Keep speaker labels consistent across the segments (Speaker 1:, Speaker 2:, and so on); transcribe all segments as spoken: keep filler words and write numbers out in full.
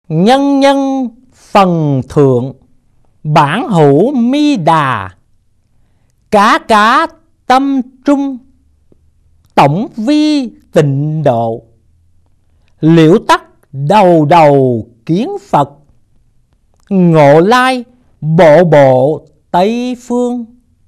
Speaker 1: Nhân nhân phần thượng, bản hữu mi đà. Cá cá tâm trung, tổng vi tịnh độ. Liễu tắc đầu đầu kiến Phật, Ngộ Lai bộ bộ Tây phương.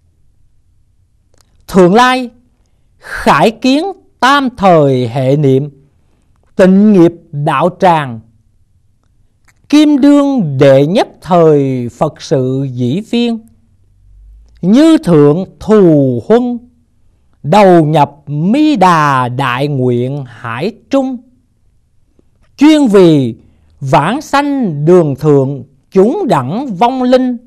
Speaker 1: Thượng Lai khải kiến tam thời hệ niệm, tịnh nghiệp đạo tràng. Kim đương đệ nhất thời Phật sự dĩ phiên, như thượng thù huân, đầu nhập mi đà đại nguyện hải trung. Chuyên vì vãng sanh đường thượng chúng đẳng vong linh,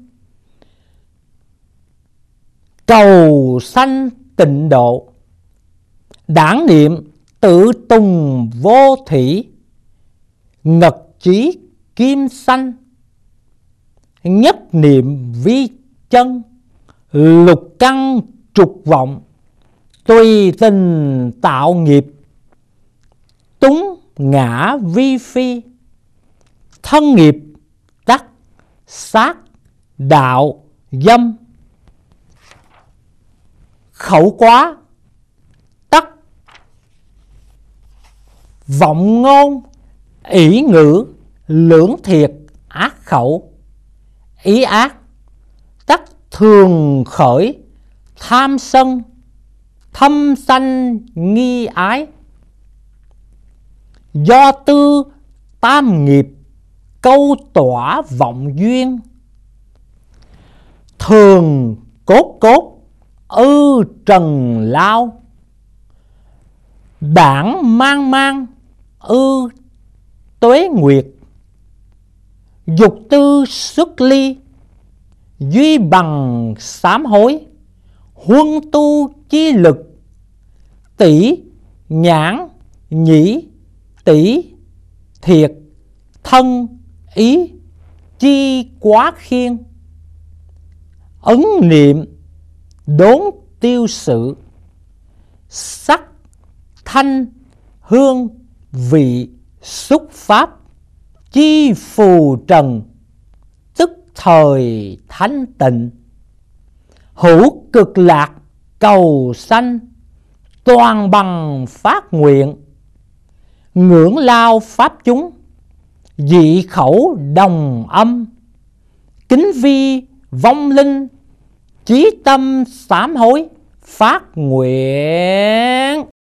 Speaker 1: cầu sanh tịnh độ. Đảng niệm tự tùng vô thủy, ngật chí kim sanh. Nhất niệm vi chân, lục căn trục vọng. Tùy tình tạo nghiệp, túng ngã vi phi. Thân nghiệp tắc sát đạo dâm, khẩu quá tắc vọng ngôn. Ỷ ngữ lưỡng thiệt ác khẩu, ý ác tắc thường khởi tham sân. Thâm sanh nghi ái, do tư tam nghiệp câu tỏa vọng duyên. Thường cốt cốt ư trần lao, bản mang mang ư tuế nguyệt. Dục tư xuất ly, duy bằng sám hối. Huân tu chi lực, tỷ nhãn nhĩ tỷ thiệt thân ý chi quá khiên. Ấn niệm đốn tiêu sự, sắc thanh hương vị xúc pháp chi phù trần, tức thời thánh tịnh. Hữu cực lạc cầu sanh, toàn bằng phát nguyện. Ngưỡng lao pháp chúng, dị khẩu đồng âm. Kính vi vong linh, chí tâm sám hối phát nguyện.